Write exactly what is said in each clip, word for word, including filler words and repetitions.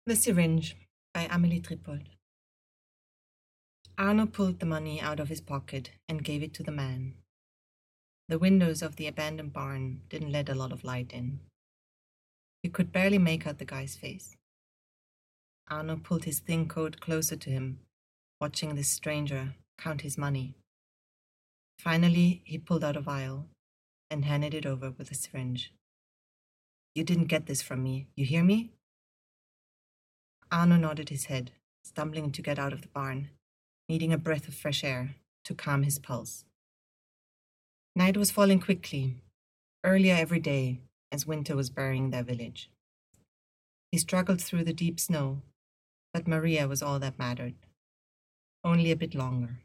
The Syringe by Amélie Trippold. Arno pulled the money out of his pocket and gave it to the man. The windows of the abandoned barn didn't let a lot of light in. You could barely make out the guy's face. Arno pulled his thin coat closer to him, watching this stranger count his money. Finally, he pulled out a vial and handed it over with a syringe. "You didn't get this from me, you hear me?" Arno nodded his head, stumbling to get out of the barn, needing a breath of fresh air to calm his pulse. Night was falling quickly, earlier every day, as winter was burying their village. He struggled through the deep snow, but Maria was all that mattered. Only a bit longer.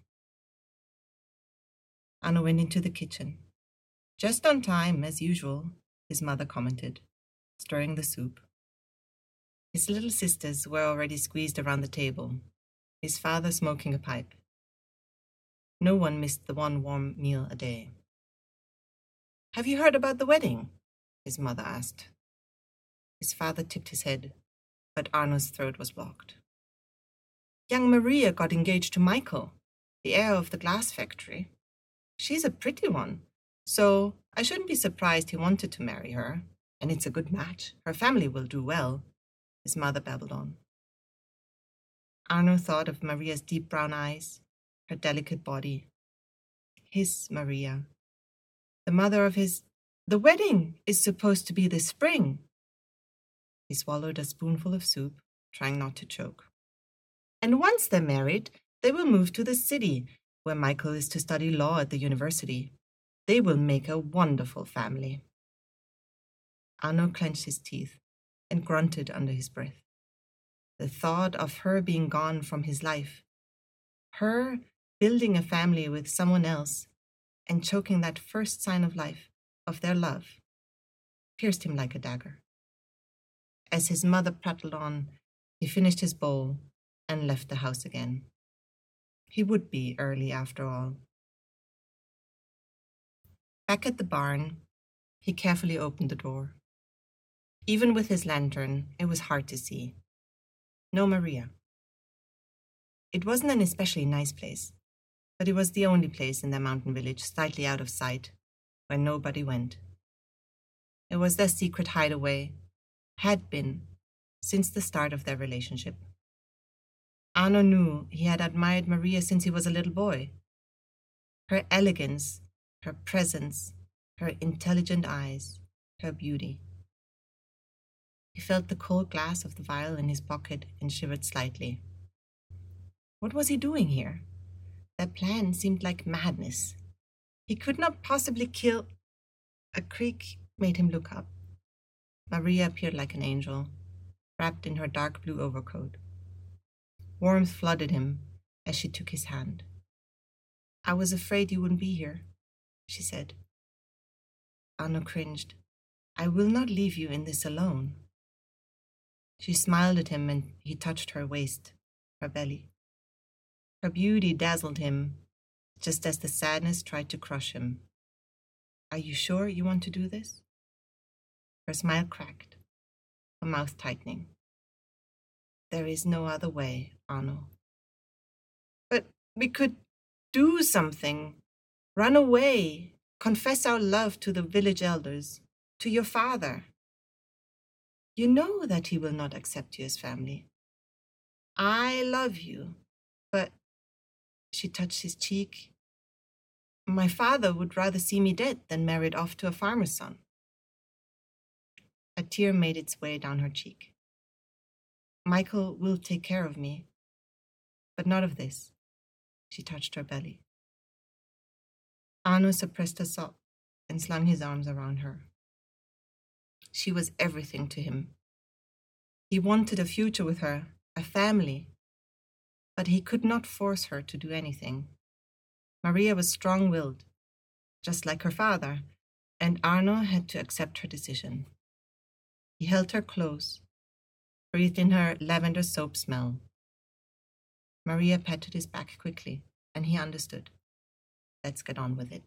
Arno went into the kitchen. "Just on time, as usual," his mother commented, stirring the soup. His little sisters were already squeezed around the table, his father smoking a pipe. No one missed the one warm meal a day. "Have you heard about the wedding?" his mother asked. His father tipped his head, but Arno's throat was blocked. "Young Maria got engaged to Michael, the heir of the glass factory. She's a pretty one, so I shouldn't be surprised he wanted to marry her, and it's a good match. Her family will do well," his mother babbled on. Arno thought of Maria's deep brown eyes, her delicate body. His Maria. The mother of his... The wedding is supposed to be this spring. He swallowed a spoonful of soup, trying not to choke. "And once they're married, they will move to the city, where Michael is to study law at the university. They will make a wonderful family." Arno clenched his teeth and grunted under his breath. The thought of her being gone from his life, her building a family with someone else and choking that first sign of life, of their love, pierced him like a dagger. As his mother prattled on, he finished his bowl and left the house again. He would be early after all. Back at the barn, he carefully opened the door. Even with his lantern, it was hard to see. No Maria. It wasn't an especially nice place, but it was the only place in their mountain village slightly out of sight, where nobody went. It was their secret hideaway, had been, since the start of their relationship. Arno knew he had admired Maria since he was a little boy. Her elegance, her presence, her intelligent eyes, her beauty. He felt the cold glass of the vial in his pocket and shivered slightly. What was he doing here? Their plan seemed like madness. He could not possibly kill... A creak made him look up. Maria appeared like an angel, wrapped in her dark blue overcoat. Warmth flooded him as she took his hand. "I was afraid you wouldn't be here," she said. Arno cringed. "I will not leave you in this alone." She smiled at him and he touched her waist, her belly. Her beauty dazzled him, just as the sadness tried to crush him. "Are you sure you want to do this?" Her smile cracked, her mouth tightening. "There is no other way, Arno." "But we could do something. Run away. Confess our love to the village elders, to your father. You know that he will not accept you as family. I love you, but..." She touched his cheek. "My father would rather see me dead than married off to a farmer's son." A tear made its way down her cheek. "Michael will take care of me, but not of this." She touched her belly. Arno suppressed a sob and slung his arms around her. She was everything to him. He wanted a future with her, a family, but he could not force her to do anything. Maria was strong-willed, just like her father, and Arno had to accept her decision. He held her close, breathed in her lavender soap smell. Maria patted his back quickly, and he understood. Let's get on with it.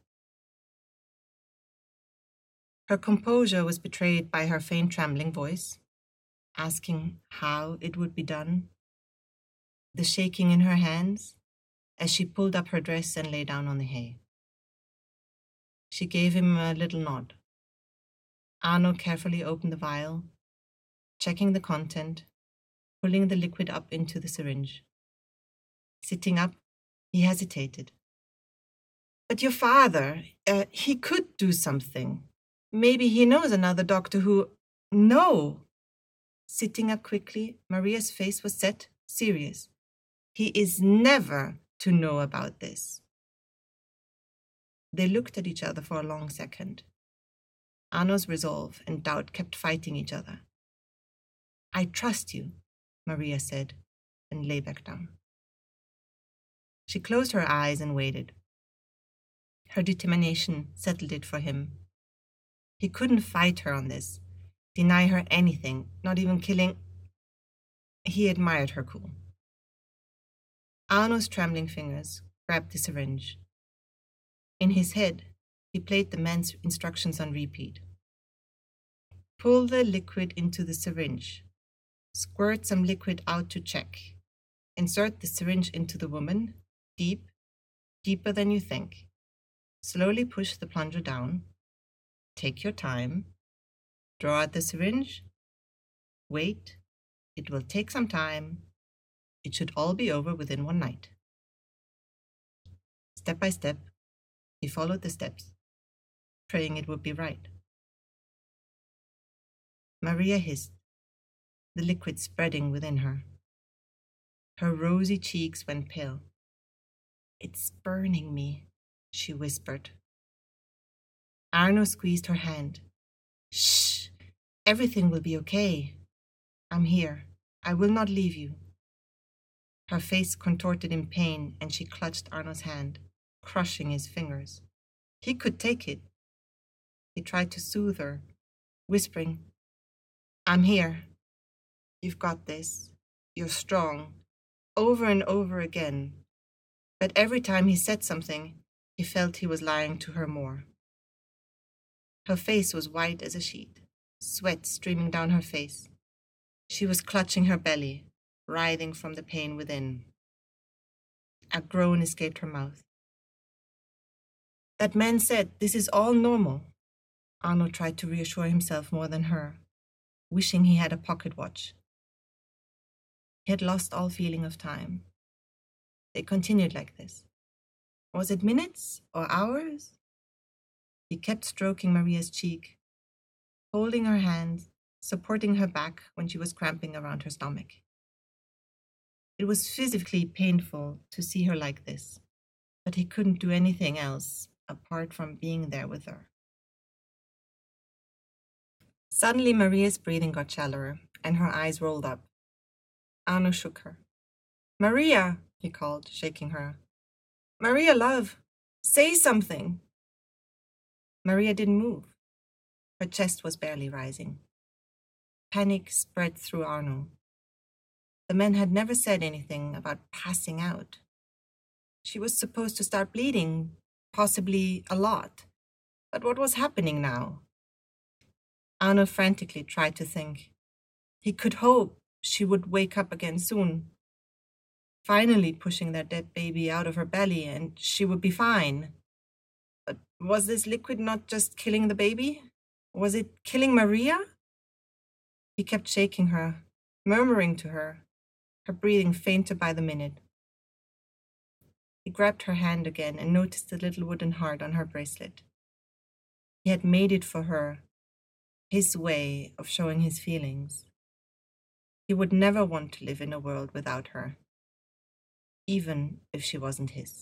Her composure was betrayed by her faint trembling voice. asking how it would be done, the shaking in her hands as she pulled up her dress and lay down on the hay. She gave him a little nod. Arno carefully opened the vial, checking the content, pulling the liquid up into the syringe. Sitting up, he hesitated. But your father, uh, he could do something. Maybe he knows another doctor who... No! Sitting up quickly, Maria's face was set, serious. He is never to know about this. They looked at each other for a long second. Arno's resolve and doubt kept fighting each other. I trust you, Maria said, and lay back down. She closed her eyes and waited. Her determination settled it for him. He couldn't fight her on this, deny her anything, not even killing. He admired her cool. Arno's trembling fingers grabbed the syringe. In his head, he played the man's instructions on repeat. Pull the liquid into the syringe. Squirt some liquid out to check. Insert the syringe into the woman, deep, deeper than you think. Slowly push the plunger down. Take your time. Draw out the syringe. Wait. It will take some time. It should all be over within one night. Step by step, he followed the steps, praying it would be right. Maria hissed, the liquid spreading within her. Her rosy cheeks went pale. It's burning me, she whispered. Arno squeezed her hand. Shh, everything will be okay. I'm here. I will not leave you. Her face contorted in pain, and she clutched Arno's hand, crushing his fingers. He could take it. He tried to soothe her, whispering, I'm here. You've got this. You're strong. Over and over again. But every time he said something, he felt he was lying to her more. Her face was white as a sheet, sweat streaming down her face. She was clutching her belly, writhing from the pain within. A groan escaped her mouth. That man said this is all normal. Arno tried to reassure himself more than her, wishing he had a pocket watch. He had lost all feeling of time. They continued like this. Was it minutes or hours? He kept stroking Maria's cheek, holding her hand, supporting her back when she was cramping around her stomach. It was physically painful to see her like this, but he couldn't do anything else apart from being there with her. Suddenly, Maria's breathing got shallower, and her eyes rolled up. Arno shook her. Maria, he called, shaking her. Maria, love, say something. Maria didn't move. Her chest was barely rising. Panic spread through Arno. The man had never said anything about passing out. She was supposed to start bleeding, possibly a lot. But what was happening now? Arno frantically tried to think. He could hope she would wake up again soon, finally pushing that dead baby out of her belly, and she would be fine. But was this liquid not just killing the baby? Was it killing Maria? He kept shaking her, murmuring to her, her breathing fainter by the minute. He grabbed her hand again and noticed the little wooden heart on her bracelet. He had made it for her, his way of showing his feelings. He would never want to live in a world without her, even if she wasn't his.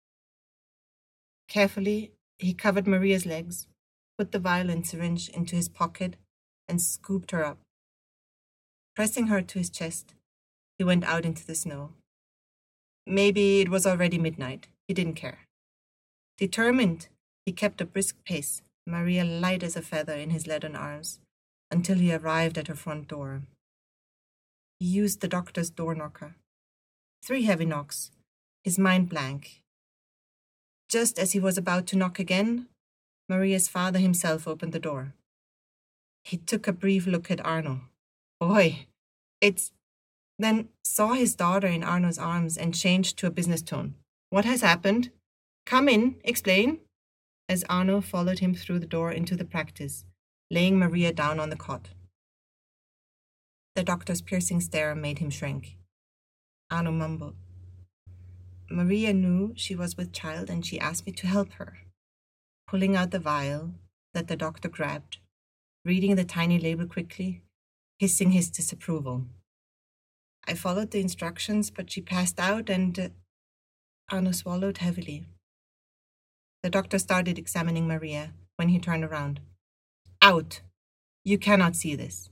Carefully, he covered Maria's legs, put the vial and syringe into his pocket, and scooped her up. Pressing her to his chest, he went out into the snow. Maybe it was already midnight. He didn't care. Determined, he kept a brisk pace, Maria light as a feather in his leathern arms, until he arrived at her front door. He used the doctor's door knocker. Three heavy knocks, his mind blank. Just as he was about to knock again, Maria's father himself opened the door. He took a brief look at Arno, Boy, it's... Then saw his daughter in Arno's arms and changed to a business tone. What has happened? Come in, explain. As Arno followed him through the door into the practice, laying Maria down on the cot. The doctor's piercing stare made him shrink. Arno mumbled. Maria knew she was with child and she asked me to help her. Pulling out the vial that the doctor grabbed, reading the tiny label quickly, hissing his disapproval. I followed the instructions, but she passed out and... Uh, Arno swallowed heavily. The doctor started examining Maria when he turned around. Out! You cannot see this.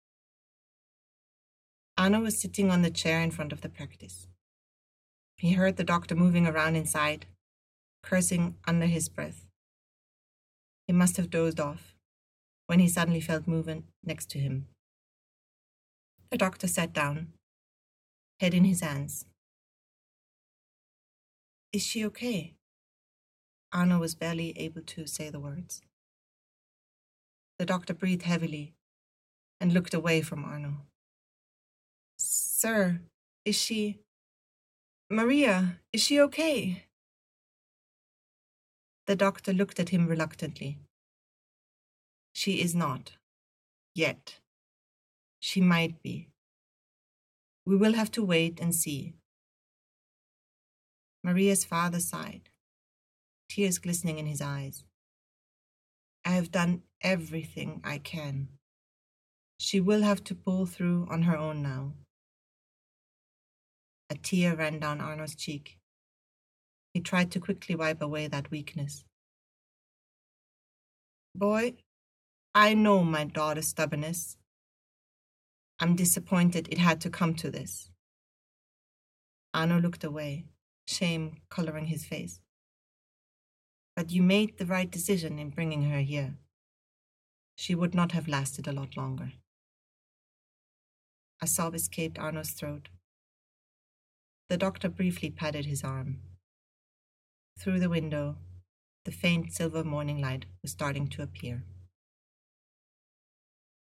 Arno was sitting on the chair in front of the practice. He heard the doctor moving around inside, cursing under his breath. He must have dozed off when he suddenly felt movement next to him. The doctor sat down, head in his hands. Is she okay? Arno was barely able to say the words. The doctor breathed heavily and looked away from Arno. Sir, is she... Maria, is she okay? The doctor looked at him reluctantly. She is not. Yet. She might be. We will have to wait and see. Maria's father sighed, tears glistening in his eyes. I have done everything I can. She will have to pull through on her own now. A tear ran down Arno's cheek. He tried to quickly wipe away that weakness. Boy, I know my daughter's stubbornness. I'm disappointed it had to come to this. Arno looked away, shame coloring his face. But you made the right decision in bringing her here. She would not have lasted a lot longer. A sob escaped Arno's throat. The doctor briefly patted his arm. Through the window, the faint silver morning light was starting to appear.